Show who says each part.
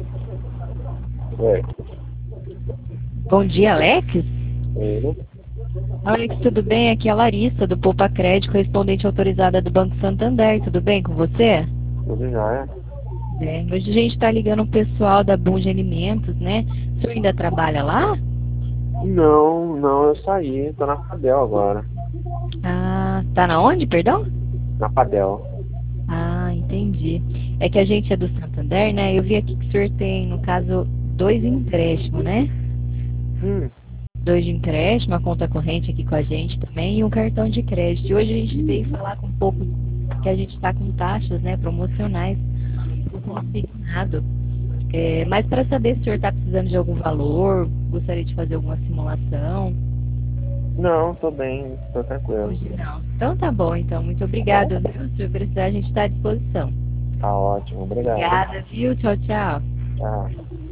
Speaker 1: Oi.
Speaker 2: Bom dia, Alex.
Speaker 1: Oi.
Speaker 2: Alex, tudo bem? Aqui é a Larissa, do Poupa Crédito, correspondente autorizada do Banco Santander. Tudo bem com você?
Speaker 1: Tudo jóia?
Speaker 2: Bem, hoje a gente está ligando o pessoal da Bunge Alimentos, né? O senhor ainda trabalha lá?
Speaker 1: Não, eu saí. Tô na Padel agora.
Speaker 2: Ah, tá na onde, perdão?
Speaker 1: Na Padel.
Speaker 2: Ah, entendi. É que a gente é do Santander, né? Eu vi aqui que o senhor tem, no caso, dois empréstimos, né?
Speaker 1: Hum,
Speaker 2: Dois de empréstimo, uma conta corrente aqui com a gente também e um cartão de crédito. E hoje a gente veio falar com um pouco que a gente está com taxas, né, promocionais por consignado. Mas para saber se o senhor está precisando de algum valor, gostaria de fazer alguma simulação.
Speaker 1: não, tô bem, tô tranquilo.
Speaker 2: Hoje não. Então tá bom, então. Muito
Speaker 1: Tá bom?
Speaker 2: obrigada, viu? Se precisar, a gente está à disposição.
Speaker 1: Tá ótimo, obrigado.
Speaker 2: Obrigada, viu? Tchau, tchau.
Speaker 1: Tchau.